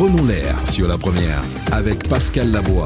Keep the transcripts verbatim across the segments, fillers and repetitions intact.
Prenons l'air sur la première avec Pascal Labois.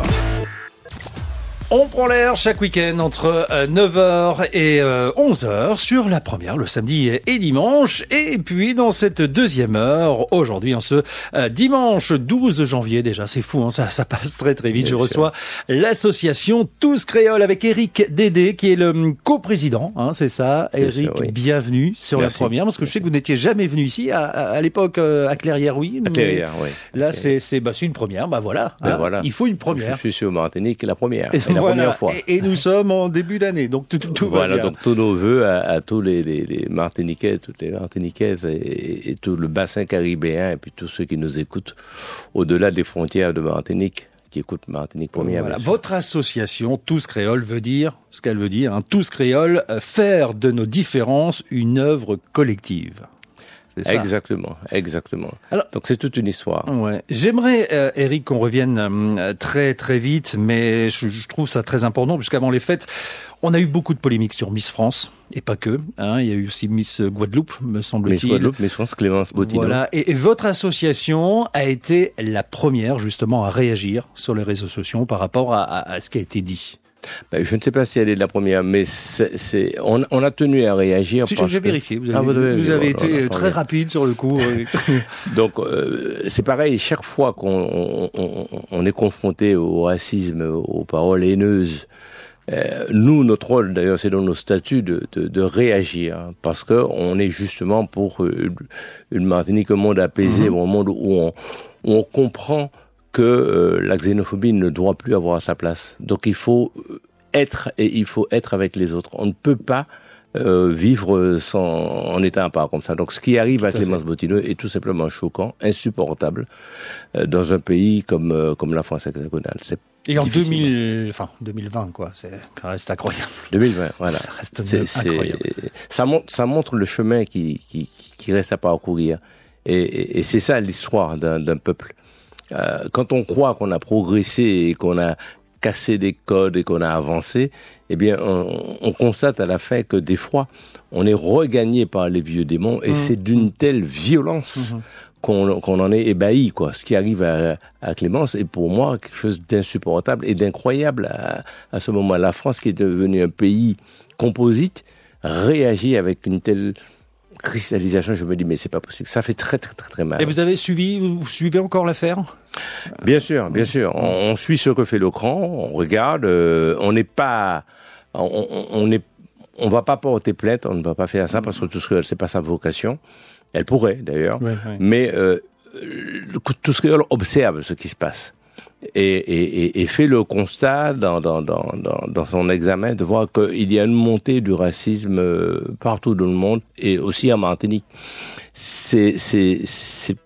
On prend l'air chaque week-end entre neuf heures et onze heures sur la première, le samedi et dimanche. Et puis dans cette deuxième heure, aujourd'hui, en ce dimanche douze janvier déjà, c'est fou, hein, ça, ça passe très très vite. Bien Je sûr. reçois l'association Tous Créoles avec Eric Dédé, qui est le coprésident, hein, c'est ça. Bien Eric, sûr, oui. bienvenue sur Merci. la première, parce que Merci. je sais que vous n'étiez jamais venu ici, à, à l'époque à Clairières, oui. À Clairières, oui. Là, c'est, c'est, bah, c'est une première, bah voilà, ben hein, voilà. Il faut une première. Je suis sur Martinique, la première. Et la voilà. première fois. Et, et nous sommes en début d'année, donc tout, tout, tout voilà, va bien. Donc tous nos vœux à, à tous les, les, les Martiniquais, toutes les Martiniquaises et, et tout le bassin caribéen et puis tous ceux qui nous écoutent au-delà des frontières de Martinique, qui écoutent Martinique Première. Voilà. Votre association Tous Créoles veut dire ce qu'elle veut dire, hein, Tous Créoles, faire de nos différences une œuvre collective. C'est ça. Exactement, exactement. Alors, donc c'est toute une histoire. Ouais. J'aimerais, euh, Eric, qu'on revienne euh, très très vite, mais je, je trouve ça très important, puisqu'avant les fêtes, on a eu beaucoup de polémiques sur Miss France, et pas que. Hein, il y a eu aussi Miss Guadeloupe, me semble-t-il. Miss Guadeloupe, Miss France, Clémence Bottineau. Voilà. Et, et votre association a été la première, justement, à réagir sur les réseaux sociaux par rapport à, à, à ce qui a été dit. Ben, je ne sais pas si elle est la première, mais c'est, c'est, on, on a tenu à réagir. Si parce j'ai que... vérifié, vous avez, ah, vous avez, vous avez été voilà, très rapide sur le coup. Donc euh, c'est pareil, chaque fois qu'on on, on, on est confronté au racisme, aux paroles haineuses, euh, nous, notre rôle d'ailleurs, c'est dans nos statuts de, de, de réagir, hein, parce que on est justement pour une, une Martinique, un monde apaisé, mm-hmm. un monde où on, où on comprend que euh, la xénophobie ne doit plus avoir sa place. Donc il faut être et il faut être avec les autres. On ne peut pas euh, vivre sans, en état à part comme ça. Donc ce qui arrive à Clémence Bottineau est tout simplement choquant, insupportable euh, dans un pays comme euh, comme la France hexagonale. C'est et en deux mille, enfin deux mille vingt quoi, c'est, ça reste incroyable. deux mille vingt, voilà. Ça reste c'est, incroyable. C'est, ça montre, ça montre le chemin qui qui qui reste à parcourir. Et, et, et c'est ça l'histoire d'un, d'un peuple. Euh, quand on croit qu'on a progressé et qu'on a cassé des codes et qu'on a avancé, eh bien, on, on constate à la fin que des fois, on est regagné par les vieux démons et mmh. c'est d'une telle violence mmh. qu'on, qu'on en est ébahi, quoi. Ce qui arrive à, à Clémence est pour moi quelque chose d'insupportable et d'incroyable à, à ce moment. La France, qui est devenue un pays composite, réagit avec une telle cristallisation, je me dis, mais c'est pas possible. Ça fait très, très, très, très mal. Et vous avez suivi, vous suivez encore l'affaire ? Bien sûr, bien sûr. On, on suit ce que fait le cran, on regarde, euh, on n'est pas, on, on, on est, on va pas porter plainte, on ne va pas faire ça parce que tout ce que c'est pas sa vocation. Elle pourrait, d'ailleurs. Ouais, ouais. Mais, euh, tout ce qu'elle observe ce qui se passe. Et, et, et fait le constat dans, dans, dans, dans, dans son examen de voir qu'il y a une montée du racisme partout dans le monde et aussi en Martinique. C'est, c'est, c'est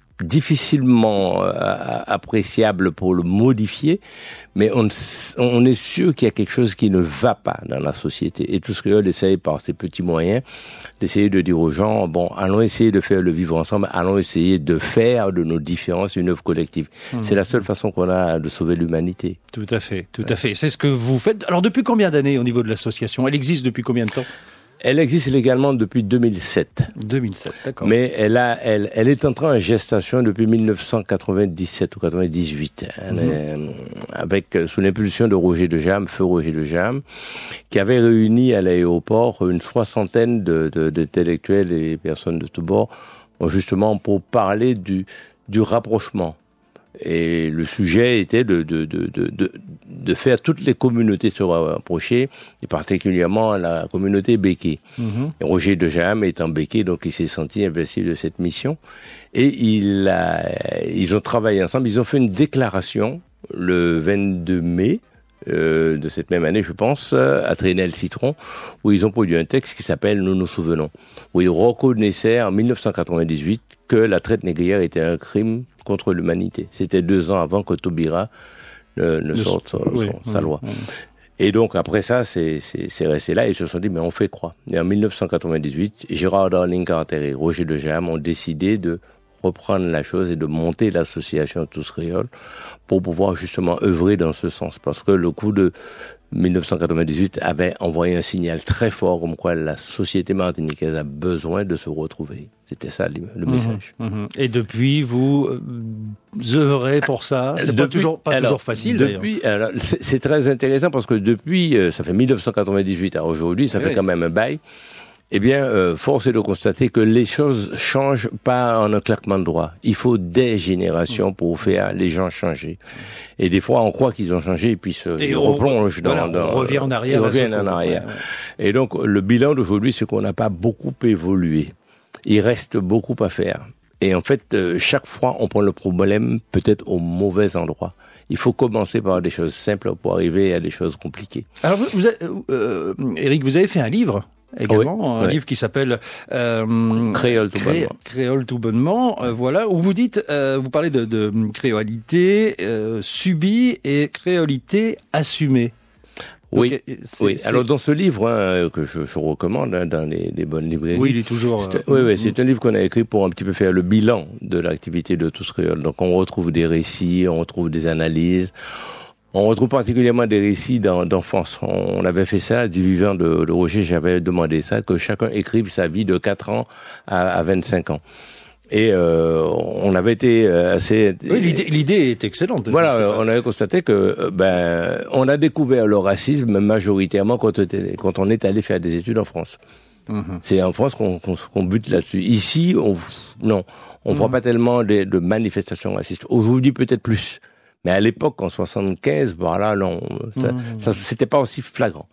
difficilement appréciable pour le modifier, mais on, on est sûr qu'il y a quelque chose qui ne va pas dans la société. Et tout ce qu'elle essaye par ses petits moyens, d'essayer de dire aux gens, bon, allons essayer de faire le vivre ensemble, allons essayer de faire de nos différences une œuvre collective. Mmh. C'est la seule façon qu'on a de sauver l'humanité. Tout à fait, tout à fait. C'est ce que vous faites. Alors depuis combien d'années au niveau de l'association ? Elle existe depuis combien de temps ? Elle existe légalement depuis deux mille sept. deux mille sept, d'accord. Mais elle a, elle, elle est entrée en gestation depuis dix-neuf cent quatre-vingt-dix-sept ou quatre-vingt-dix-huit, elle mm-hmm. est, avec sous l'impulsion de Roger de Jam, feu Roger de Jam, qui avait réuni à l'aéroport une soixantaine de, de, d'intellectuels et personnes de tous bords, justement pour parler du, du rapprochement. Et le sujet était de, de, de, de, de, de faire toutes les communautés se rapprocher, et particulièrement la communauté béké. Mm-hmm. Et Roger de Jam étant béké, donc il s'est senti investi de cette mission. Et il a, ils ont travaillé ensemble, ils ont fait une déclaration le vingt-deux mai, Euh, de cette même année, je pense, à Traîner-le-Citron, où ils ont produit un texte qui s'appelle « Nous nous souvenons », où ils reconnaissaient en dix-neuf cent quatre-vingt-dix-huit que la traite négrière était un crime contre l'humanité. C'était deux ans avant que Taubira ne, ne sorte son, oui, son, sa oui, loi. Oui. Et donc, après ça, c'est, c'est, c'est resté là, et ils se sont dit, mais on fait quoi ? Et en dix-neuf cent quatre-vingt-dix-huit, Gérard Darling Carter et Roger de Jam ont décidé de reprendre la chose et de monter l'association Tous Créoles pour pouvoir justement œuvrer dans ce sens. Parce que le coup de dix-neuf cent quatre-vingt-dix-huit avait envoyé un signal très fort comme quoi la société martiniquaise a besoin de se retrouver. C'était ça le message. Mmh, mmh. Et depuis, vous euh, œuvrez pour ça. C'est depuis, pas toujours pas alors, toujours facile. Depuis, alors, c'est, c'est très intéressant parce que depuis, euh, ça fait dix-neuf cent quatre-vingt-dix-huit à aujourd'hui, ça oui. fait quand même un bail. Eh bien, euh, force est de constater que les choses changent pas en un claquement de doigts. Il faut des générations pour faire les gens changer. Et des fois, on croit qu'ils ont changé et puis se, et ils on, replongent dans, voilà, dans... On revient en arrière. Ils reviennent en arrière. Ouais, ouais. Et donc, le bilan d'aujourd'hui, c'est qu'on n'a pas beaucoup évolué. Il reste beaucoup à faire. Et en fait, euh, chaque fois, on prend le problème peut-être au mauvais endroit. Il faut commencer par des choses simples pour arriver à des choses compliquées. Alors, vous, vous avez, euh, Éric, vous avez fait un livre également, oui, un oui. livre qui s'appelle euh, Créole tout Cré- bonnement. Créole tout bonnement, euh, voilà, où vous dites, euh, vous parlez de, de créolité euh, subie et créolité assumée. Donc, oui, c'est, oui. C'est... Alors dans ce livre hein, que je, je recommande hein, dans les, les bonnes librairies. Oui, il est toujours. C'est, euh, oui, oui, c'est un livre qu'on a écrit pour un petit peu faire le bilan de l'activité de Tous Créoles. Donc on retrouve des récits, on retrouve des analyses. On retrouve particulièrement des récits d'enfance. On avait fait ça du vivant de, de Roger. J'avais demandé ça, que chacun écrive sa vie de quatre ans à, à vingt-cinq ans. Et euh, on avait été assez... Oui, l'idée, l'idée est excellente. Voilà, on avait constaté que ben on a découvert le racisme majoritairement quand, quand on est allé faire des études en France. Mm-hmm. C'est en France qu'on, qu'on, qu'on bute là-dessus. Ici, on non, on mm-hmm. voit pas tellement de, de manifestations racistes. Aujourd'hui, peut-être plus. Mais à l'époque, en soixante-quinze, voilà, non, ça, mmh. ça, c'était pas aussi flagrant.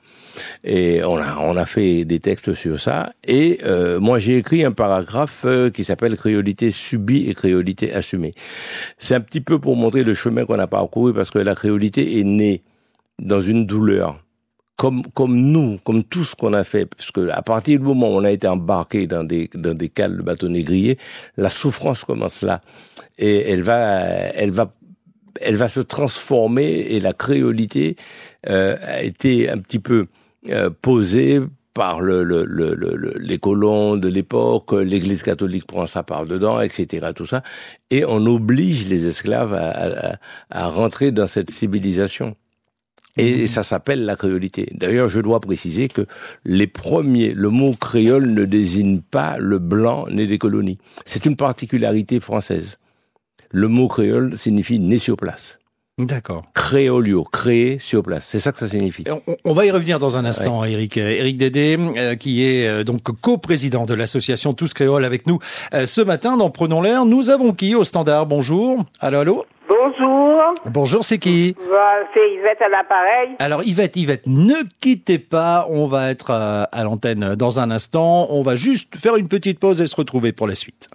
Et on a, on a fait des textes sur ça. Et euh, moi, j'ai écrit un paragraphe euh, qui s'appelle créolité subie et créolité assumée. C'est un petit peu pour montrer le chemin qu'on a parcouru, parce que la créolité est née dans une douleur. Comme, comme nous, comme tout ce qu'on a fait, parce que à partir du moment où on a été embarqué dans des, dans des cales de bateaux négriers, la souffrance commence là. Et elle va, elle va, elle va se transformer, et la créolité euh, a été un petit peu euh, posée par le, le, le, le, les colons de l'époque, l'Église catholique prend sa part dedans, et cetera, tout ça, et on oblige les esclaves à, à, à rentrer dans cette civilisation. Et ça s'appelle la créolité. D'ailleurs, je dois préciser que les premiers, le mot créole ne désigne pas le blanc né des colonies. C'est une particularité française. Le mot créole signifie né sur place. D'accord. Créolio, créé sur place. C'est ça que ça signifie. On, on va y revenir dans un instant, ouais. Éric. Éric Dédé, euh, qui est euh, donc co-président de l'association Tous Créoles avec nous euh, ce matin dans Prenons l'air. Nous avons qui au standard? Bonjour. Allô, allô. Bonjour. Bonjour, c'est qui? C'est Yvette à l'appareil. Alors Yvette, Yvette, ne quittez pas, on va être à, à l'antenne dans un instant. On va juste faire une petite pause et se retrouver pour la suite.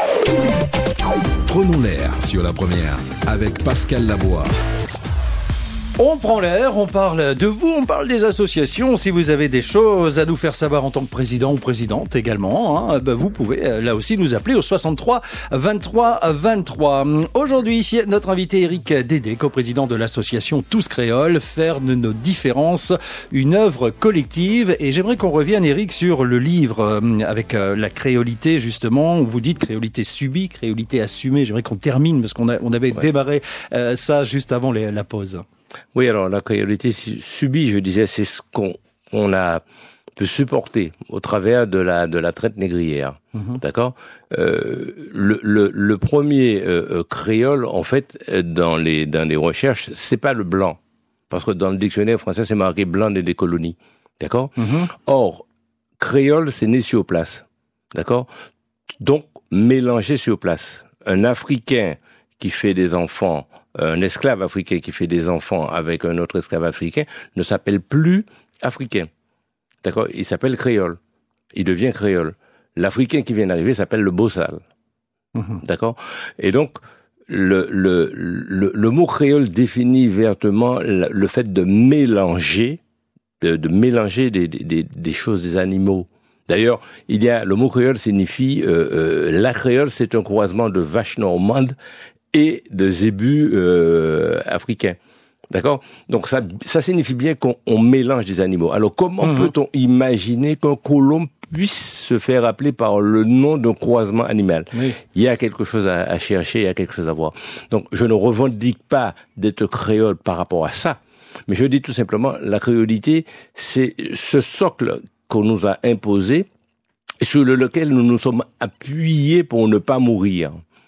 Prenons l'air sur la première avec Pascal Labois. On prend l'air, on parle de vous, on parle des associations. Si vous avez des choses à nous faire savoir en tant que président ou présidente également, hein, ben vous pouvez là aussi nous appeler au soixante-trois vingt-trois vingt-trois. Aujourd'hui, notre invité Éric Dédé, coprésident de l'association Tous Créoles, faire de nos différences une œuvre collective. Et j'aimerais qu'on revienne, Éric, sur le livre avec la créolité, justement, où vous dites créolité subie, créolité assumée. J'aimerais qu'on termine parce qu'on a, on avait ouais. démarré euh, ça juste avant les, la pause. Oui, alors la créolité subie, je disais, c'est ce qu'on on a pu supporter au travers de la de la traite négrière, mmh. d'accord. Euh, le, le le premier euh, créole, en fait, dans les dans les recherches, c'est pas le blanc, parce que dans le dictionnaire français, c'est marqué blanc né des colonies, d'accord. Mmh. Or, créole, c'est né sur place, d'accord. Donc mélangé sur place. Un Africain qui fait des enfants, un esclave africain qui fait des enfants avec un autre esclave africain ne s'appelle plus africain. D'accord? Il s'appelle créole. Il devient créole. L'Africain qui vient d'arriver s'appelle le bossal. Mmh. D'accord? Et donc, le, le, le, le mot créole définit vertement le, le fait de mélanger, de, de mélanger des, des, des choses, des animaux. D'ailleurs, il y a, le mot créole signifie, euh, euh, la créole, c'est un croisement de vache normande et de zébus euh, africains. D'accord? Donc ça, ça signifie bien qu'on on mélange des animaux. Alors comment mmh. peut-on imaginer qu'un colombe puisse se faire appeler par le nom d'un croisement animal? Oui. Il y a quelque chose à, à chercher, il y a quelque chose à voir. Donc je ne revendique pas d'être créole par rapport à ça, Mais je dis tout simplement, la créolité, c'est ce socle qu'on nous a imposé, sur lequel nous nous sommes appuyés pour ne pas mourir.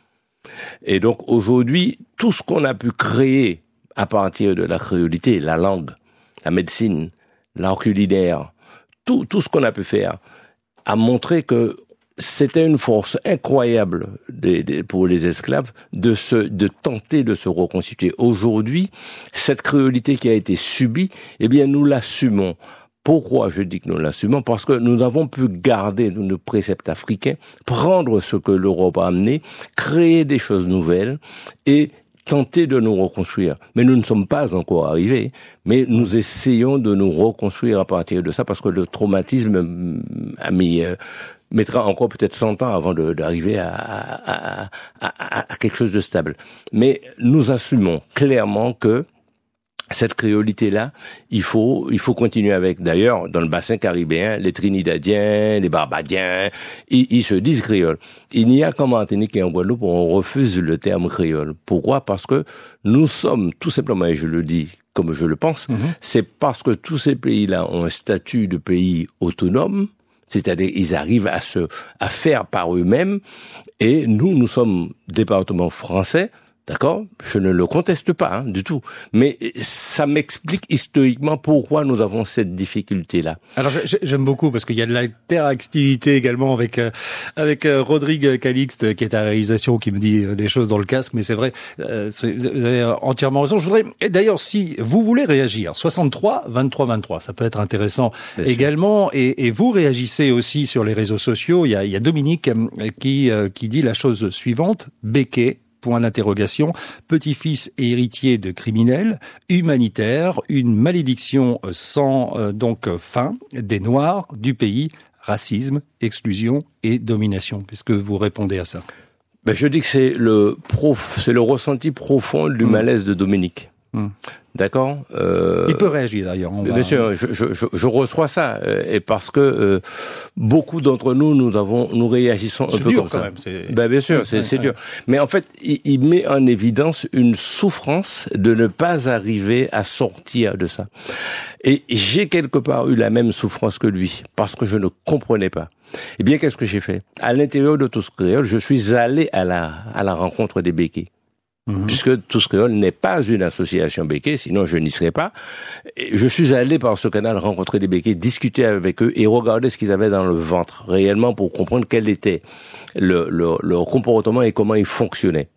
Et donc aujourd'hui, tout ce qu'on a pu créer à partir de la créolité, la langue, la médecine, l'art culinaire, tout, tout ce qu'on a pu faire, a montré que c'était une force incroyable de, de, pour les esclaves de se, de tenter de se reconstituer. Aujourd'hui, cette créolité qui a été subie, eh bien, nous l'assumons. Pourquoi je dis que nous l'assumons? Parce que nous avons pu garder nos préceptes africains, prendre ce que l'Europe a amené, créer des choses nouvelles et tenter de nous reconstruire. Mais nous ne sommes pas encore arrivés, mais nous essayons de nous reconstruire à partir de ça, parce que le traumatisme a mis, euh, mettra encore peut-être cent ans avant de, d'arriver à, à, à, à, à quelque chose de stable. Mais nous assumons clairement que cette créolité-là, il faut, il faut continuer avec. D'ailleurs, dans le bassin caribéen, les Trinidadiens, les Barbadiens, ils, ils se disent créoles. Il n'y a qu'en Martinique et en Guadeloupe où on refuse le terme créole. Pourquoi? Parce que nous sommes, tout simplement, et je le dis comme je le pense, mm-hmm. c'est parce que tous ces pays-là ont un statut de pays autonome, c'est-à-dire ils arrivent à se, à faire par eux-mêmes, et nous, nous sommes département français. D'accord? Je ne le conteste pas, hein, du tout. Mais ça m'explique historiquement pourquoi nous avons cette difficulté-là. Alors j'aime beaucoup parce qu'il y a de l'interactivité également avec euh, avec euh, Rodrigue Calixte qui est à la réalisation, qui me dit des choses dans le casque, mais c'est vrai, euh, c'est, vous avez entièrement raison. Je voudrais, et d'ailleurs, si vous voulez réagir, soixante-trois vingt-trois vingt-trois, ça peut être intéressant Bien également, et, et vous réagissez aussi sur les réseaux sociaux. Il y a, il y a Dominique qui euh, qui dit la chose suivante: Béquet, point d'interrogation, petit-fils et héritier de criminels, humanitaire, une malédiction sans euh, donc fin, des Noirs, du pays, racisme, exclusion et domination. Qu'est-ce que vous répondez à ça? Ben, je dis que c'est le prof, c'est le ressenti profond du mmh. malaise de Dominique. Mmh. D'accord. Euh, Il peut réagir d'ailleurs. On bien va... sûr, je, je, je, je reçois ça, et parce que euh, beaucoup d'entre nous, nous avons, nous réagissons c'est un peu dur comme quand ça. Même, c'est... Ben bien sûr, c'est, ouais, c'est ouais. dur. Mais en fait, il, il met en évidence une souffrance de ne pas arriver à sortir de ça. Et j'ai quelque part eu la même souffrance que lui, parce que je ne comprenais pas. Eh bien, qu'est-ce que j'ai fait? À l'intérieur de Tous Créoles, je suis allé à la à la rencontre des Béquets. Mmh. Puisque Tous Créoles n'est pas une association Béquet, sinon je n'y serais pas. Et je suis allé par ce canal rencontrer des Béquets, discuter avec eux et regarder ce qu'ils avaient dans le ventre, réellement, pour comprendre quel était le, le, leur comportement et comment ils fonctionnaient.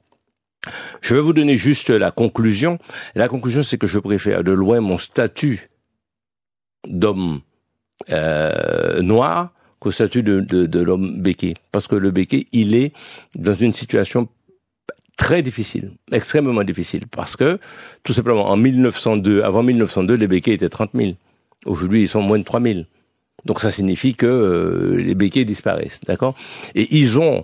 Je vais vous donner juste la conclusion. La conclusion, c'est que je préfère de loin mon statut d'homme euh, noir qu'au statut de, de, de l'homme Béquet. Parce que le Béquet, il est dans une situation très difficile, extrêmement difficile, parce que, tout simplement, en mille neuf cent deux, avant mille neuf cent deux, les Béquets étaient trente mille. Aujourd'hui, ils sont moins de trois mille. Donc ça signifie que euh, les Béquets disparaissent, d'accord? Et ils ont,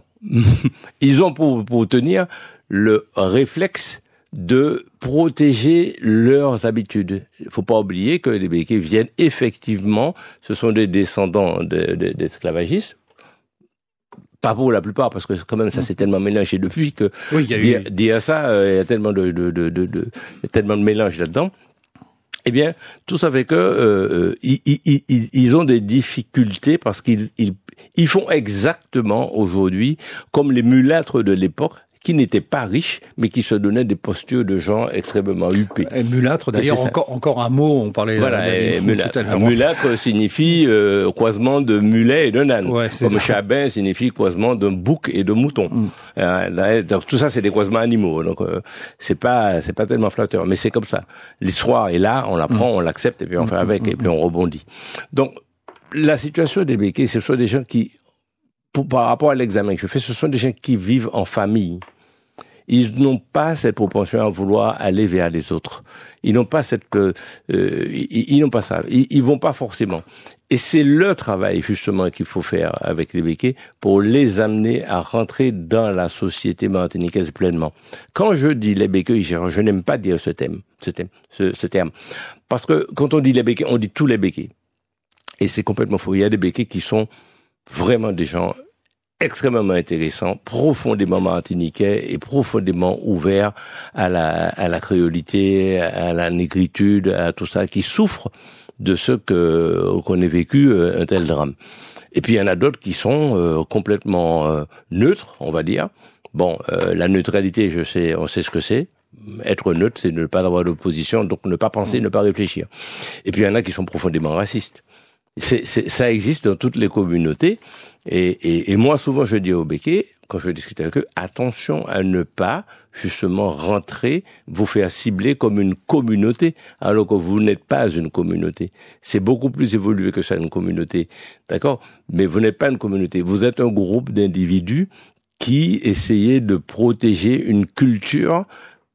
ils ont pour, pour tenir le réflexe de protéger leurs habitudes. Il faut pas oublier que les Béquets viennent effectivement, ce sont des descendants de, de, d'esclavagistes. Pas pour la plupart, parce que quand même ça s'est tellement mélangé depuis que oui, il y a dire, eu... dire ça, euh, il y a tellement de, de, de, de, de il y a tellement de mélange là-dedans. Eh bien, tout ça fait que euh, ils, ils, ils, ils ont des difficultés parce qu'ils ils, ils font exactement aujourd'hui comme les mulâtres de l'époque, qui n'étaient pas riches, mais qui se donnaient des postures de gens extrêmement huppés. Et mulâtre, d'ailleurs, encore, encore un mot, on parlait voilà, et mulâtre. Tout à l'heure. Mulâtre signifie euh, croisement de mulet et de âne. Ouais, comme ça. chabin signifie croisement d'un bouc et de mouton. Mm. Euh, donc tout ça, c'est des croisements animaux. Donc euh, c'est pas, c'est pas tellement flatteur, mais c'est comme ça. L'histoire est là, on la prend, mm. on l'accepte et puis on mm. fait avec mm. et puis on rebondit. Donc la situation des Béquets, ce sont des gens qui, pour, par rapport à l'examen que je fais, ce sont des gens qui vivent en famille. Ils n'ont pas cette propension à vouloir aller vers les autres. Ils n'ont pas cette, euh, ils, ils n'ont pas ça. Ils, ils vont pas forcément. Et c'est le travail justement qu'il faut faire avec les Béquets pour les amener à rentrer dans la société martiniquaise pleinement. Quand je dis les Béquets, je, je n'aime pas dire ce thème, ce thème, ce, ce terme, parce que quand on dit les Béquets, on dit tous les Béquets, et c'est complètement faux. Il y a des Béquets qui sont vraiment des gens extrêmement intéressant, profondément martiniquais et profondément ouvert à la, à la créolité, à la négritude, à tout ça, qui souffre de ce que qu'on ait vécu un tel drame. Et puis il y en a d'autres qui sont euh, complètement euh, neutres, on va dire. Bon, euh, la neutralité, je sais, on sait ce que c'est. Être neutre, c'est ne pas avoir d'opposition, donc ne pas penser, ne pas réfléchir. Et puis il y en a qui sont profondément racistes. C'est, c'est, ça existe dans toutes les communautés. Et, et, et moi, souvent, je dis aux béquets, quand je discute avec eux, attention à ne pas, justement, rentrer, vous faire cibler comme une communauté, alors que vous n'êtes pas une communauté. C'est beaucoup plus évolué que ça, une communauté. D'accord? Mais vous n'êtes pas une communauté. Vous êtes un groupe d'individus qui essayez de protéger une culture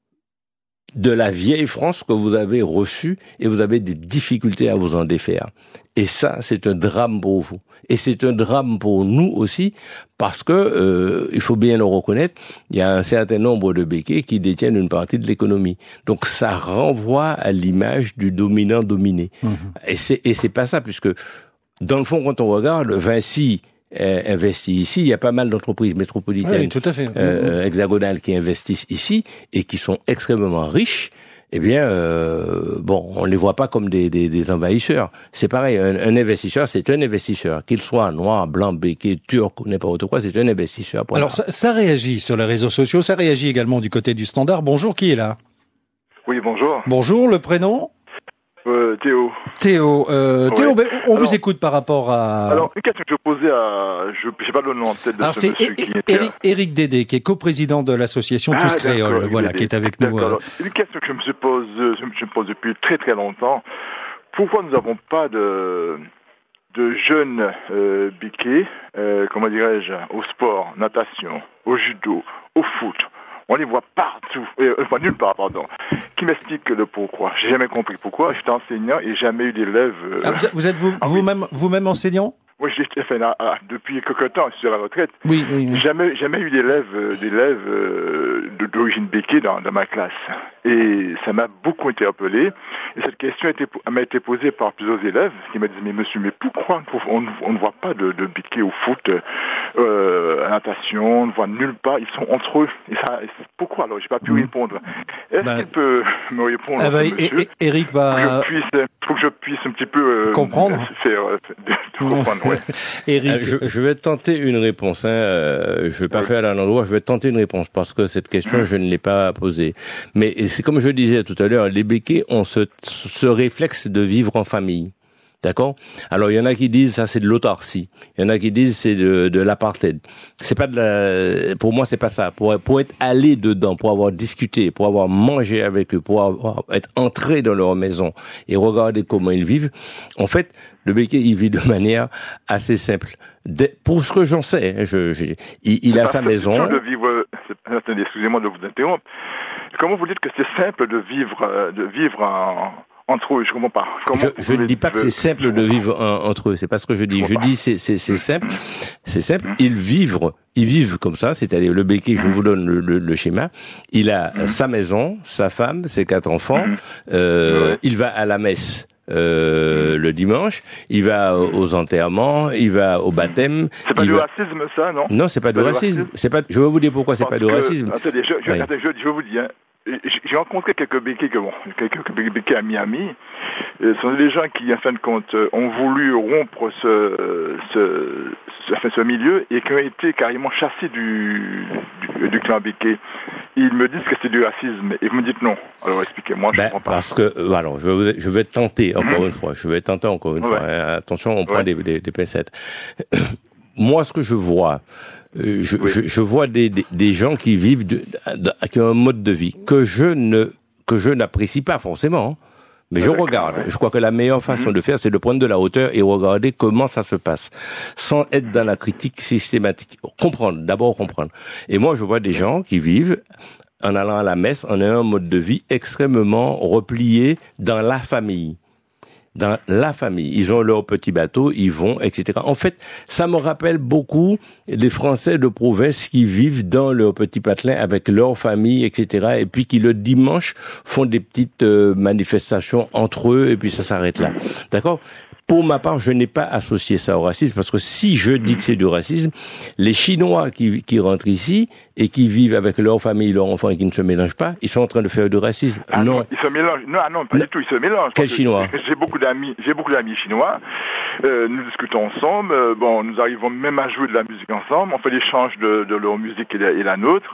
de la vieille France que vous avez reçue et vous avez des difficultés à vous en défaire. Et ça, c'est un drame pour vous. Et c'est un drame pour nous aussi, parce que, euh, il faut bien le reconnaître, il y a un certain nombre de béquets qui détiennent une partie de l'économie. Donc ça renvoie à l'image du dominant-dominé. Mmh. Et c'est, et c'est pas ça, puisque, dans le fond, quand on regarde, Vinci Euh, investit ici, il y a pas mal d'entreprises métropolitaines, oui, tout à fait. Euh, hexagonales qui investissent ici et qui sont extrêmement riches. Eh bien, euh, bon, on les voit pas comme des, des, des envahisseurs. C'est pareil, un, un investisseur, c'est un investisseur, qu'il soit noir, blanc, béquet, turc ou n'importe quoi, c'est un investisseur. Alors, ça, ça réagit sur les réseaux sociaux, ça réagit également du côté du Standard. Bonjour, qui est là? Oui, bonjour. Bonjour, le prénom? Euh, Théo. Théo, euh, ouais. Théo, ben, on alors, vous écoute par rapport à... Alors, une question que je posais à... Je n'ai pas le nom en tête de alors, ce c'est monsieur é- qui était... Éric, Éric Dédé, qui est coprésident de l'association ah, Tous Créoles, voilà, Dédé. qui est avec d'accord. nous. Euh... Alors, une question que je me, suis pose, je me pose depuis très très longtemps. Pourquoi nous n'avons pas de, de jeunes euh, biquets, euh, comment dirais-je, au sport, natation, au judo, au foot? On les voit partout, euh, enfin nulle part, pardon. Qui m'explique le pourquoi? J'ai jamais compris pourquoi. J'étais enseignant et jamais eu d'élèves. Euh... Ah, vous, vous êtes vous, ah, vous-même, oui. vous-même enseignant? Oui, j'ai fait là, ah, depuis quelque temps, je suis à la retraite. Oui, oui, oui. Jamais, jamais eu d'élèves, euh, d'élèves euh, d'origine béquée dans, dans ma classe. Et ça m'a beaucoup interpellé. Et cette question a été, m'a été posée par plusieurs élèves qui m'ont dit, mais monsieur, mais pourquoi on, on ne voit pas de, de béquets au foot, euh, à la natation, on ne voit nulle part, ils sont entre eux. Et ça, pourquoi alors? J'ai pas pu mmh. répondre. Est-ce bah, qu'il peut me répondre, ah bah, monsieur? Éric va... Il faut que je puisse un petit peu euh, comprendre. Faire, euh, comprendre, ouais. Éric, euh, je, je vais tenter une réponse. Hein. Euh, je vais pas oui. faire à l'endroit. Je vais tenter une réponse parce que cette question, mmh. je ne l'ai pas posée. Mais c'est comme je disais tout à l'heure, les béquets ont ce, ce réflexe de vivre en famille. D'accord? Alors, il y en a qui disent ça c'est de l'autarcie. Il y en a qui disent c'est de, de l'apartheid. C'est pas de la, pour moi c'est pas ça. Pour, pour être allé dedans, pour avoir discuté, pour avoir mangé avec eux, pour avoir, être entré dans leur maison et regarder comment ils vivent. En fait, le béquet, il vit de manière assez simple. De, pour ce que j'en sais, je, je, il, il a sa maison. De vivre, attendez, excusez-moi de vous interrompre. Comment vous dites que c'est simple de vivre, de vivre en, entre eux, je comprends pas. Comment je ne dis pas que c'est simple de vivre en, entre eux, c'est pas ce que je dis. Je, je dis c'est c'est c'est simple, c'est simple. Ils vivent, ils vivent comme ça, c'est-à-dire le béquet. Je vous donne le, le, le schéma. Il a mmh. sa maison, sa femme, ses quatre enfants. Mmh. Euh, il va à la messe. Euh, le dimanche, il va aux enterrements, il va au baptême. C'est pas du va... racisme, ça, non? Non, c'est pas, pas du racisme. racisme. C'est pas. Je vais vous dire pourquoi c'est Parce pas du que... racisme. Attendez, je, je, oui. attendez, je, je vous dis. Hein. J'ai rencontré quelques béquets, que bon, quelques béquets à Miami. Ce sont des gens qui, en fin de compte, ont voulu rompre ce, ce, ce, enfin, ce milieu et qui ont été carrément chassés du, du, du clan béquet. Ils me disent que c'est du racisme et vous me dites non. Alors expliquez-moi, je ben, comprends pas. Parce que, alors, je vais, je vais tenter encore mmh. une fois. Je vais tenter encore une ouais. fois. Hein. Attention, on prend ouais. des, des, des pincettes. Moi, ce que je vois, Euh, je, oui. je, je vois des, des, des gens qui vivent, de, de, qui ont un mode de vie que je ne que je n'apprécie pas forcément, mais je regarde. Je crois que la meilleure façon mm-hmm. de faire, c'est de prendre de la hauteur et regarder comment ça se passe, sans être dans la critique systématique. Comprendre, d'abord comprendre. Et moi, je vois des gens qui vivent en allant à la messe, en ayant un mode de vie extrêmement replié dans la famille. Dans la famille. Ils ont leur petit bateau, ils vont, et cetera. En fait, ça me rappelle beaucoup les Français de province qui vivent dans leur petit patelin avec leur famille, et cetera. Et puis qui le dimanche font des petites euh, manifestations entre eux et puis ça s'arrête là. D'accord ? Pour ma part, je n'ai pas associé ça au racisme, parce que si je dis que c'est du racisme, les Chinois qui, qui rentrent ici et qui vivent avec leur famille, leurs enfants et qui ne se mélangent pas, ils sont en train de faire du racisme. Ah non. non, ils se mélangent. Non, ah non, pas non. du tout, ils se mélangent. Quel Chinois? J'ai beaucoup d'amis, j'ai beaucoup d'amis chinois. Euh, nous discutons ensemble. Euh, bon, nous arrivons même à jouer de la musique ensemble. On fait l'échange de, de leur musique et la, et la nôtre.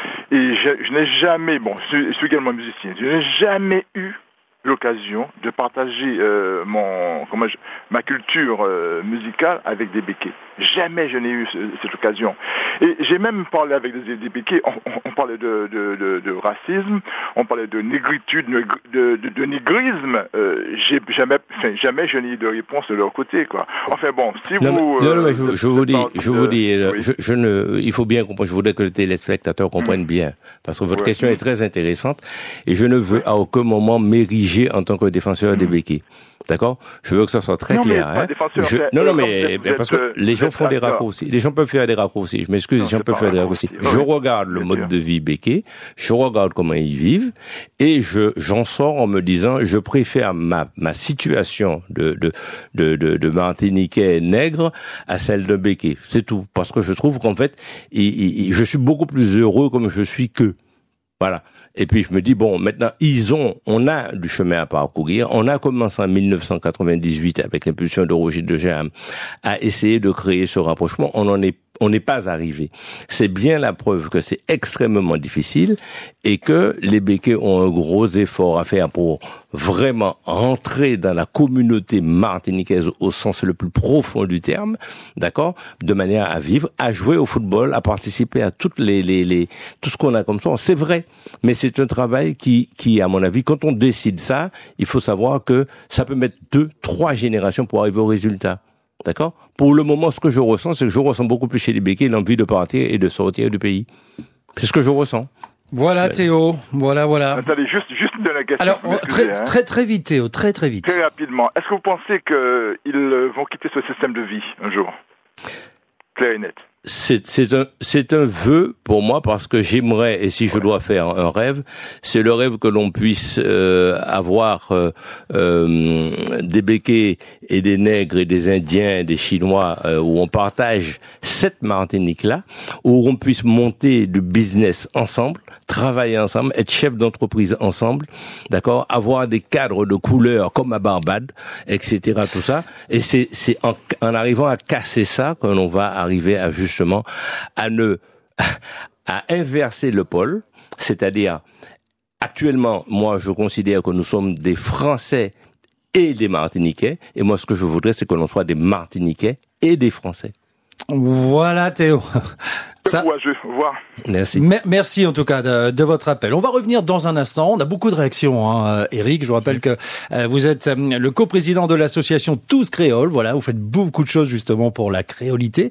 Et je, je n'ai jamais, bon, je, je suis également musicien, je n'ai jamais eu l'occasion de partager euh, mon, comment je, ma culture euh, musicale avec des béquets. Jamais je n'ai eu ce, cette occasion. Et j'ai même parlé avec des, des béquets, on, on, on parlait de, de, de, de racisme, on parlait de négritude, de, de, de, de négrisme. Euh, j'ai jamais, enfin, jamais je n'ai eu de réponse de leur côté, quoi. Enfin bon, si non, vous... Mais, non, euh, non, je, je vous dis, je vous dis, de, oui. je, je ne, il faut bien comprendre, je voudrais que le téléspectateur comprenne mmh. bien, parce que votre ouais. question est très intéressante, et je ne veux ouais. à aucun moment m'ériger en tant que défenseur mmh. des béquilles. D'accord? Je veux que ça soit très non, clair. Mais hein. Je... Non, non, mais êtes, parce que les gens font des raccourcis. Les gens peuvent faire des raccourcis. Je m'excuse, les gens peuvent faire des raccourcis. Je regarde le mode de vie béquet, je regarde comment ils vivent, et je j'en sors en me disant, je préfère ma ma situation de de de de, de Martiniquais nègre à celle de béquet. C'est tout. Parce que je trouve qu'en fait, il, il, je suis beaucoup plus heureux comme je suis qu'eux. Voilà. Et puis je me dis, bon, maintenant, ils ont, on a du chemin à parcourir. On a commencé en mille neuf cent quatre-vingt-dix-huit avec l'impulsion de Roger de Jam à essayer de créer ce rapprochement. On en est On n'est pas arrivé. C'est bien la preuve que c'est extrêmement difficile et que les béquets ont un gros effort à faire pour vraiment entrer dans la communauté martiniquaise au sens le plus profond du terme, d'accord, de manière à vivre, à jouer au football, à participer à toutes les, les, les tout ce qu'on a comme ça. C'est vrai, mais c'est un travail qui, qui, à mon avis, quand on décide ça, il faut savoir que ça peut mettre deux, trois générations pour arriver au résultat. D'accord? Pour le moment, ce que je ressens, c'est que je ressens beaucoup plus chez les béquets l'envie de partir et de sortir du pays. C'est ce que je ressens. Voilà, Théo. Voilà, voilà. Attendez, juste, juste de la question. Alors, très, hein. très, très vite, Théo. Très, très vite. Très rapidement. Est-ce que vous pensez qu'ils vont quitter ce système de vie un jour? Clair et net. C'est, c'est un, c'est un vœu pour moi parce que j'aimerais, et si je dois faire un rêve, c'est le rêve que l'on puisse euh, avoir euh, euh, des béquets et des nègres et des Indiens et des Chinois euh, où on partage cette Martinique-là, où on puisse monter du business ensemble, travailler ensemble, être chef d'entreprise ensemble, d'accord, avoir des cadres de couleur comme à Barbade, et cetera. Tout ça, et c'est, c'est en, en arrivant à casser ça que l'on va arriver à juste justement à ne à inverser le pôle, c'est-à-dire actuellement, moi je considère que nous sommes des Français et des Martiniquais, et moi ce que je voudrais c'est que l'on soit des Martiniquais et des Français. Voilà Théo. Ça... Je vois. Merci. M- merci en tout cas de, de votre appel. On va revenir dans un instant. On a beaucoup de réactions, hein, Eric. Je vous rappelle que euh, vous êtes euh, le coprésident de l'association Tous Créoles. Voilà, vous faites beaucoup de choses justement pour la créolité.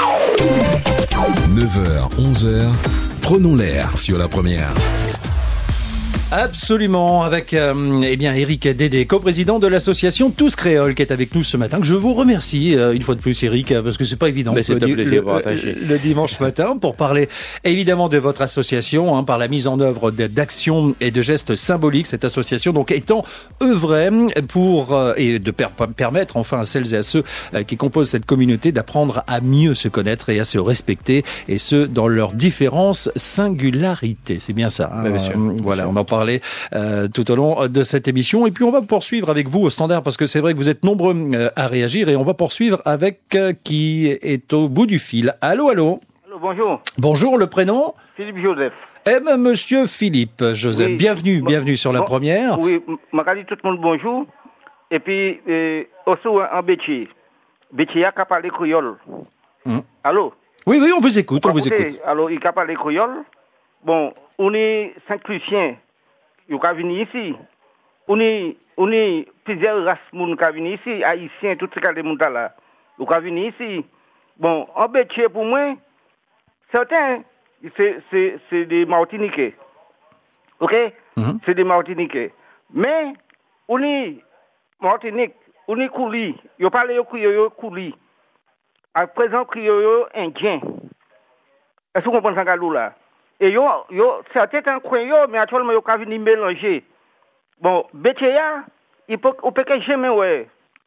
neuf heures, onze heures, prenons l'air sur la première. Absolument, avec euh, eh bien Eric Dédé, coprésident de l'association Tous Créoles, qui est avec nous ce matin. Que je vous remercie euh, une fois de plus, Eric, parce que c'est pas évident. Mais c'est le, un plaisir le, le, le dimanche matin pour parler évidemment de votre association, hein, par la mise en œuvre d'actions et de gestes symboliques. Cette association donc étant œuvrée pour euh, et de per- permettre enfin à celles et à ceux euh, qui composent cette communauté d'apprendre à mieux se connaître et à se respecter, et ce dans leurs différences singularités. C'est bien ça. Hein, bien sûr, euh, bien voilà, sûr. on en parle Euh, tout au long de cette émission. Et puis on va poursuivre avec vous au standard, parce que c'est vrai que vous êtes nombreux euh, à réagir, et on va poursuivre avec euh, qui est au bout du fil. Allô, allô. Allô, bonjour. Bonjour, le prénom? Philippe Joseph. Eh ben, monsieur Philippe Joseph, Oui. bienvenue, Bon, bienvenue sur la bon, première. Oui, je dis tout le monde bonjour. Et puis, euh, aussi en Bétier. Bétier a parlé créole. Hum. Allô? Oui, oui, on vous écoute, on vous Écoutez, écoute. Alors, il a parlé créole. Bon, on est Saint-Lucien. Ils ont venir ici. On est, on est plusieurs races qui ont venir ici, haïtiens, tout ce qui est là. Ils ont venir ici. Bon, en Bétier, pour moi, certains, c'est, c'est, c'est des Martiniquais. OK? Mm-hmm. C'est des Martiniquais. Mais, on est Martinique, on est Kouli. Ils parlent de Kouli, Kouli. À présent, Kouli, Indien. Est-ce que vous comprenez ça, là? Et yo, yo, certains en croyant, mais actuellement, yo, ka vini mélanger. Bon, Bétia, il peut, on peut que jamais, ouais,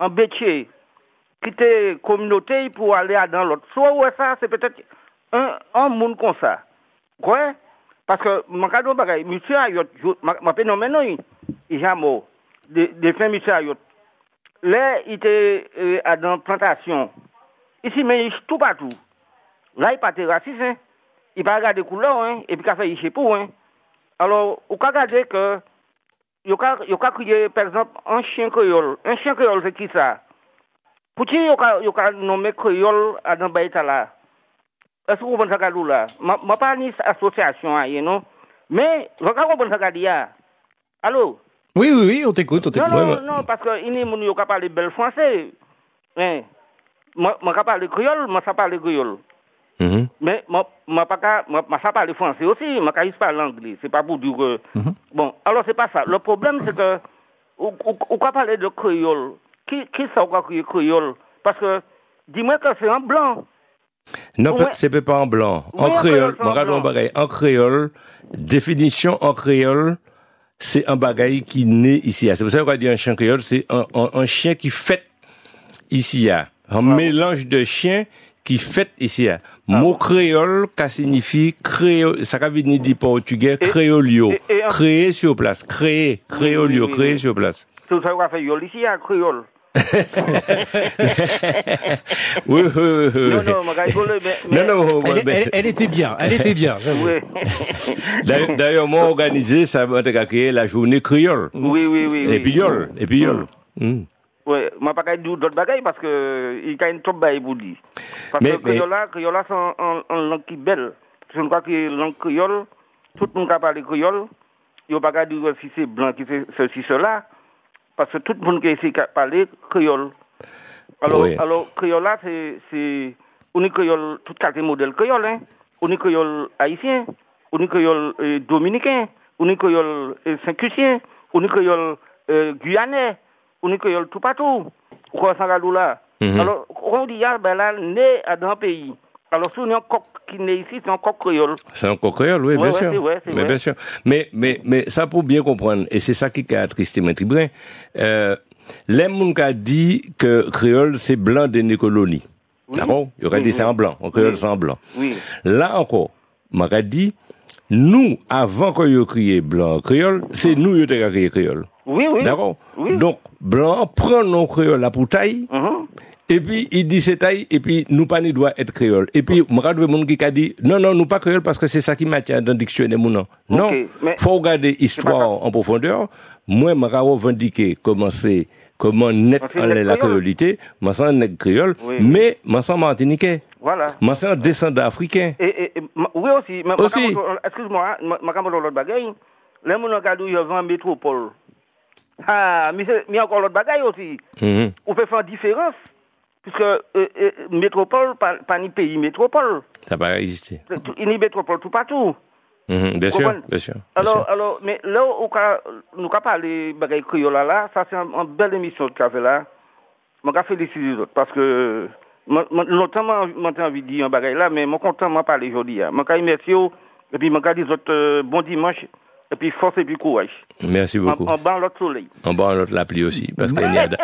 en métier, quitter communauté pour aller dans l'autre. Soit ouais ça, c'est peut-être un un monde comme ça. Quoi? Parce que mon cadeau bagaille, monsieur ayot, ma peine non maintenant, il y a mort. De de fin monsieur ayot. Là, il était euh, dans plantation. Ici mais tout partout. Là, il pas de raciste, hein. Il pas regarder couleur hein et puis qu'a fait chez pour hein. Alors, on peut regarder que il y a il y a crier par exemple un chien créole. Un chien créole c'est qui ça? Pour qui il y a il y a nommé créole à dans baïta là. Est-ce que vous comprenez ça là? Ma ma pas ni association hein, non. Mais regarde vous comprenez ça là. Allô? Oui oui oui, on t'écoute, on t'écoute. Non non, non parce que il y a moun yo ka parler bel français. Hein. Moi moi ka parler créole, moi ça parler créole. Mm-hmm. Mais moi moi pas moi ça parle français aussi, moi je parle anglais, c'est pas pour dire que mm-hmm. Bon, alors c'est pas ça. Le problème c'est que on on parler de créole. Qui qui ça quoi créole parce que dis-moi que c'est en blanc. Non, ouais. C'est pas en blanc. En oui, créole, en, bagaille, en créole, définition en créole, c'est un bagaille qui naît ici. C'est pour ça qu'on va dire un chien créole, c'est un, un, un chien qui fête ici. Un ah. mélange de chiens qui fête ici. Ah. Mot créole, ça signifie créole, ça veut dire du portugais, créolio. Et, et, et, créer sur place, créer, créolio, oui, oui, créer oui. sur place. C'est ça qu'on va faire ici, à créole. oui, oui, oui, oui. Non, non, mais, mais... non, non, elle, mais... elle, elle était bien, elle était bien, j'avoue. Oui. D'ailleurs, d'ailleurs, moi, organisé, ça va créer la journée créole. Oui, oui, oui. Et puis, yol, et puis, yol. Mm. Oui, moi, pas dire d'autres bagailles parce que, il y a une top baille pour dire. Parce mais, que créole là, créole là, c'est une langue qui est belle. Je crois que la langue créole, tout le monde qui parle créole, il n'y a pas dire si c'est blanc, si c'est ceci, cela. Parce que tout le monde qui ici parle créole. Alors, oui. alors créole là, c'est, c'est, on est créole, tout cas des modèles créole, hein. On est créole haïtien, on est créole euh, dominicain, on est créole euh, saint-cusien, on est créole euh, guyanais, on est créole tout partout. Quoi ça là? Mm-hmm. Alors, on dit, ah, ben là, né dans un pays. Alors, si on est un coq qui naît ici, c'est un coq créole. C'est un coq créole, oui, bien ouais, sûr. Ouais, c'est vrai, c'est mais vrai. bien sûr. Mais, mais, mais, ça pour bien comprendre, et c'est ça qui a attristé M. Tribrin, euh, les gens qui dit que créole, c'est blanc des colonies. Oui. D'accord? Il y aurait oui, dit oui. c'est en blanc. En créole, oui. c'est en blanc. Oui. Là encore, m'a dit, nous, avant qu'on y ait crié blanc créole, c'est nous qui avons crié créole. Oui, oui. D'accord? Oui. Donc, blanc prend nos créoles là pour taille. Mm-hmm. Et puis, il dit c'est taille, et puis, nous pas, nous doit être créole. Et puis, moi, je vois qui a dit, non, non, nous pas créole parce que c'est ça qui m'attire dans le dictionnaire, mon nom. Non. Okay, mais... faut regarder l'histoire en profondeur. Moi, je vais revendiquer comment c'est, comment naître en la créolité. Moi, c'est un créole, oui, oui. mais, moi, c'est martiniquais. Voilà. Moi, c'est un descendant africain. Et, et, et, oui, aussi. Mais, aussi. Excuse-moi, je vais vous dire l'autre bagaille. Les gens qui ont eu en métropole. Ah, mais il y a encore l'autre bagaille aussi. Mm-hmm. On peut faire une différence. Puisque euh, euh, métropole, pas, pas ni pays métropole. Ça va exister. Il y a métropole tout partout. Mm-hmm, bien, sûr, bien sûr. Alors, bien sûr. alors, mais là où nous avons parlé de créole là, ça c'est une, une belle émission que tu as fait là. Je vais féliciter les autres parce que longtemps j'ai envie de dire un bagage là, mais je suis content de parler aujourd'hui. Je vais remercier et puis je vais dire les autres euh, bon dimanche. Et puis force et puis courage. Merci beaucoup. En, en bas l'autre soleil. En bas l'autre la pluie aussi, parce qu'il y a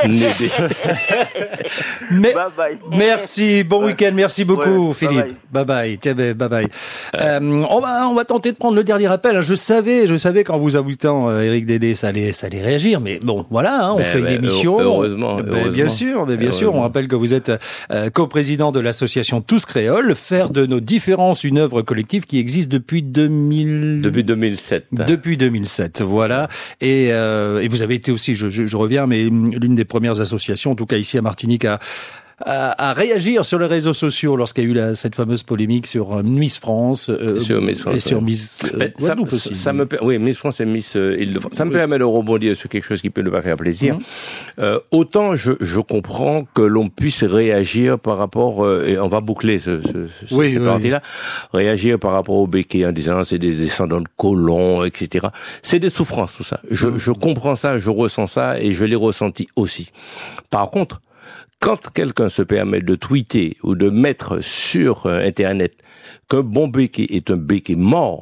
Mais, bye bye. Merci, bon week-end, merci beaucoup ouais, Philippe. Bye bye, bye bye. bye, bye. Euh, on va on va tenter de prendre le dernier appel. Je savais, je savais qu'en vous avitant euh, Éric Dédé, ça allait ça allait réagir, mais bon, voilà, hein, on ben, fait ben, une émission. Heureusement, ben, heureusement. Bien sûr, mais bien heureusement. sûr, on rappelle que vous êtes euh, coprésident de l'association Tous Créoles, faire de nos différences une œuvre collective qui existe depuis deux mille Depuis deux mille sept. Depuis deux mille sept. Voilà. Et, euh, et vous avez été aussi, je, je, je reviens, mais l'une des premières associations, en tout cas ici à Martinique, à, à, à réagir sur les réseaux sociaux lorsqu'il y a eu la, cette fameuse polémique sur Miss France, euh, sur Miss France, et sur Miss euh, ben, ça, aussi. Ça me, oui, Miss France et Miss euh, Île-de-France. Ça me oui. permet de rebondir sur quelque chose qui peut nous faire plaisir. Mm-hmm. Euh, autant je, je comprends que l'on puisse réagir par rapport, euh, et on va boucler ce, ce, ce, oui, cette oui, partie-là, oui. réagir par rapport au béquet en disant c'est des descendants de colons, et cetera. C'est des souffrances tout ça. Je, mm-hmm. je comprends ça, je ressens ça et je l'ai ressenti aussi. Par contre, quand quelqu'un se permet de tweeter ou de mettre sur Internet qu'un bon béquet est un béquet mort,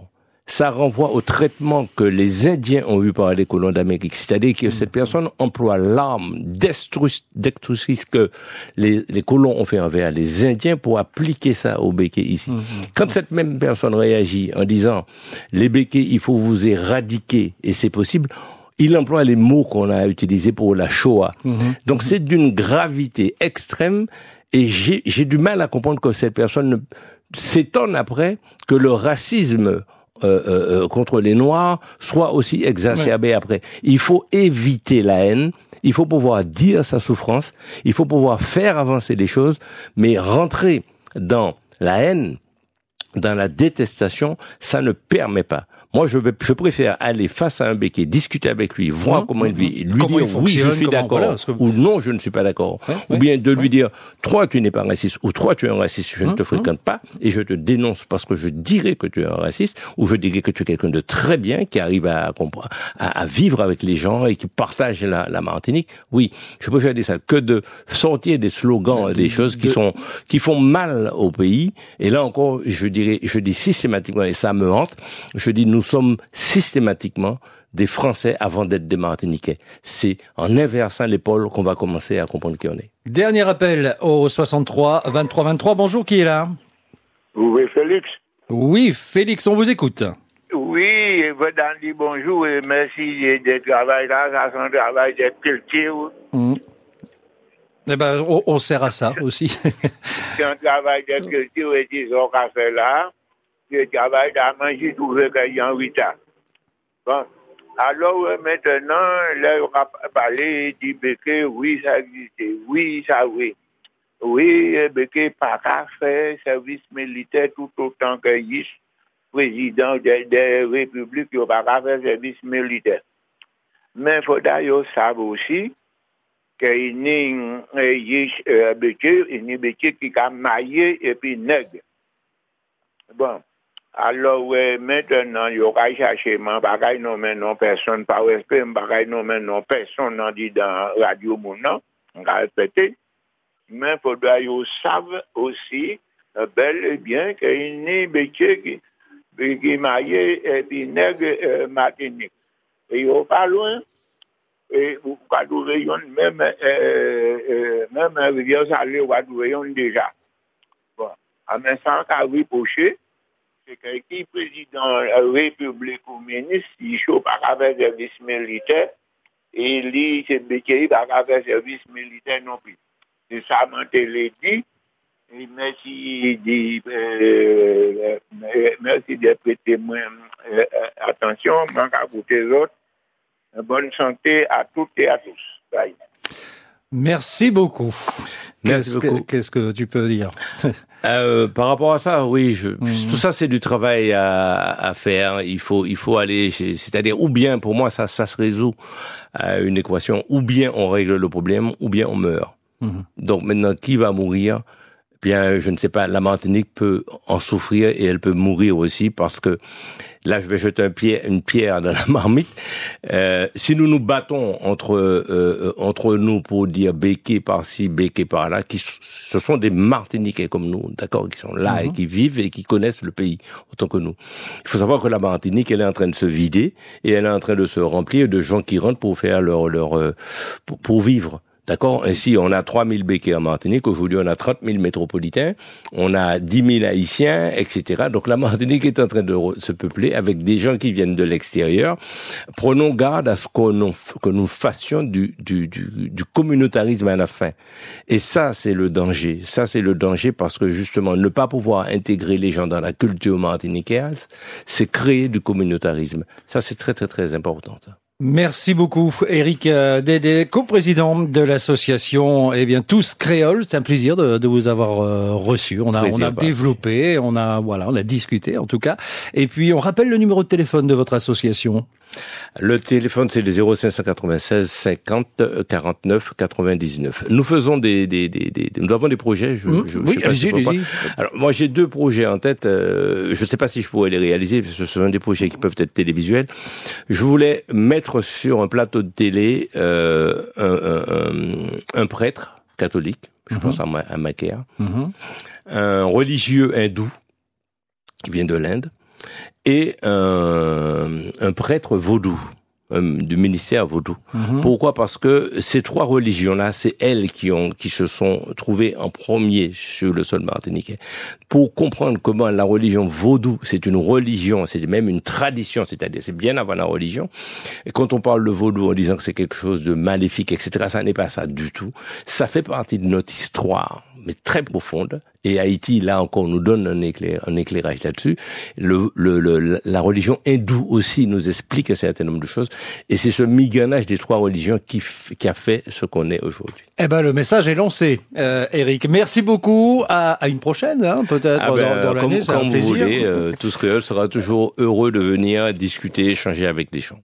ça renvoie au traitement que les Indiens ont eu par les colons d'Amérique. C'est-à-dire que cette personne emploie l'arme destructrice que les, les colons ont fait envers les Indiens pour appliquer ça aux béquets ici. Mmh. Quand cette même personne réagit en disant « les béquets, il faut vous éradiquer et c'est possible », il emploie les mots qu'on a utilisés pour la Shoah. Mmh. Donc c'est d'une gravité extrême et j'ai, j'ai du mal à comprendre que cette personne ne, s'étonne après que le racisme Euh, euh, contre les Noirs soit aussi exacerbé ouais. après. Il faut éviter la haine, il faut pouvoir dire sa souffrance, il faut pouvoir faire avancer les choses, mais rentrer dans la haine, dans la détestation, ça ne permet pas. Moi, je, vais, je préfère aller face à un béquet, discuter avec lui, voir mmh, comment il vit, lui comment dire oui, je suis d'accord, voilà, que... ou non, je ne suis pas d'accord. Ouais, ou ouais, bien de ouais. lui dire, toi, tu n'es pas raciste, ou toi, tu es un raciste, je mmh, ne te fréquente mmh. pas, et je te dénonce parce que je dirais que tu es un raciste, ou je dirais que tu es quelqu'un de très bien, qui arrive à, à, à vivre avec les gens et qui partage la, la Martinique. Oui, je préfère dire ça que de sortir des slogans, de, des choses de... qui sont qui font mal au pays. Et là encore, je dirais, je dis systématiquement, et ça me hante, je dis nous sommes systématiquement des Français avant d'être des Martiniquais. C'est en inversant l'épaule qu'on va commencer à comprendre qui on est. Dernier appel au soixante-trois vingt-trois vingt-trois. Bonjour, qui est là? Oui, Félix. Oui, Félix, on vous écoute. Oui, madame dit bonjour et merci de travail là, ça c'est un travail de culture. Mmh. Eh ben, on, on sert à ça aussi. C'est un travail de culture et disons qu'on fait là. Le travail de manger, trouver qu'il y a un retard. Bon. Alors, maintenant, là, on va parler du béquet, oui, ça existe. Oui, ça, oui. Oui, le béquet, pas qu'à faire service militaire tout autant que y président des de républiques, il n'y a pas qu'à faire service militaire. Mais il faudra qu'ils savent aussi qu'il y a un béquet, il y a un béquet qui a maillé et puis nègre. Bon. Alors, ouais, maintenant, il y aura cherché, mais bagaille non, mais non, personne, par respect, bagaille non, mais non, personne n'a dit dans Radio Mouna, on va répéter. Mais il faudra qu'ils savent aussi, bel et bien, qu'il y a un métier qui, qui est maillé et puis nègre euh, Martinique. Et il n'y a pas loin, et vous pouvez même, euh, euh, même Rivière Salée, vous pouvez déjà. Bon, en même temps, qu'à reprocher, c'est que qui président de la République ou ministre, il ne faut pas faire service militaire, et lui, c'est béquet, pas faire service militaire non plus. C'est ça, je l'ai dit, et merci de, euh, merci de prêter moins euh, attention, manque à vous les autres. Bonne santé à toutes et à tous. Bye. Merci beaucoup. Merci qu'est-ce beaucoup. Que, qu'est-ce que tu peux dire? Euh, par rapport à ça, oui, je, mmh. tout ça c'est du travail à, à faire. Il faut, il faut aller, c'est-à-dire ou bien pour moi ça, ça se résout à une équation, ou bien on règle le problème, ou bien on meurt. Mmh. Donc maintenant, qui va mourir? Bien, je ne sais pas. La Martinique peut en souffrir et elle peut mourir aussi parce que là, je vais jeter un pied, une pierre dans la marmite. Euh, si nous nous battons entre euh, entre nous pour dire béquet par-ci, béquet par-là, qui ce sont des Martiniquais comme nous, d'accord, qui sont là mm-hmm. et qui vivent et qui connaissent le pays autant que nous. Il faut savoir que la Martinique, elle est en train de se vider et elle est en train de se remplir de gens qui rentrent pour faire leur leur euh, pour, pour vivre. D'accord? Ainsi, on a trois mille béquets en Martinique. Aujourd'hui, on a trente mille métropolitains. On a dix mille Haïtiens, et cetera. Donc, la Martinique est en train de se peupler avec des gens qui viennent de l'extérieur. Prenons garde à ce qu'on, que nous fassions du, du, du, du communautarisme à la fin. Et ça, c'est le danger. Ça, c'est le danger parce que, justement, ne pas pouvoir intégrer les gens dans la culture martiniquaise, c'est créer du communautarisme. Ça, c'est très, très, très important, ça. Merci beaucoup, Éric Dédé, coprésident de l'association Eh bien Tous Créoles. C'est un plaisir de, de vous avoir euh, reçu. On a, plaisir, on a développé, on a, voilà, on a discuté en tout cas. Et puis on rappelle le numéro de téléphone de votre association. Le téléphone, c'est le zéro cinq cent quatre-vingt-seize cinquante quarante-neuf quatre-vingt-dix-neuf. Nous faisons des, des, des, des nous avons des projets. Je, mmh, je, oui, je sais pas allez-y, si allez-y. Alors, moi, j'ai deux projets en tête. Euh, je ne sais pas si je pourrais les réaliser, parce que ce sont des projets qui peuvent être télévisuels. Je voulais mettre sur un plateau de télé euh, un, un, un prêtre catholique, je mmh. pense à, à Macaire, mmh. un religieux hindou qui vient de l'Inde, et un, un prêtre vaudou. Du ministère vaudou. Mmh. Pourquoi? Parce que ces trois religions-là, c'est elles qui ont, qui se sont trouvées en premier sur le sol martiniquais. Pour comprendre comment la religion vaudou, c'est une religion, c'est même une tradition, c'est-à-dire c'est bien avant la religion. Et quand on parle de vaudou en disant que c'est quelque chose de maléfique, et cetera, ça n'est pas ça du tout. Ça fait partie de notre histoire, mais très profonde. Et Haïti, là encore, nous donne un, éclair, un éclairage là-dessus. Le, le, le, la religion hindoue aussi nous explique un certain nombre de choses. Et c'est ce miganage des trois religions qui, qui a fait ce qu'on est aujourd'hui. Eh ben, le message est lancé, euh, Eric. Merci beaucoup. À, à une prochaine, hein, peut-être ah ben, dans, dans l'année. C'est un plaisir. Comme vous voulez, euh, Tous Créoles sera toujours heureux de venir discuter, échanger avec les gens.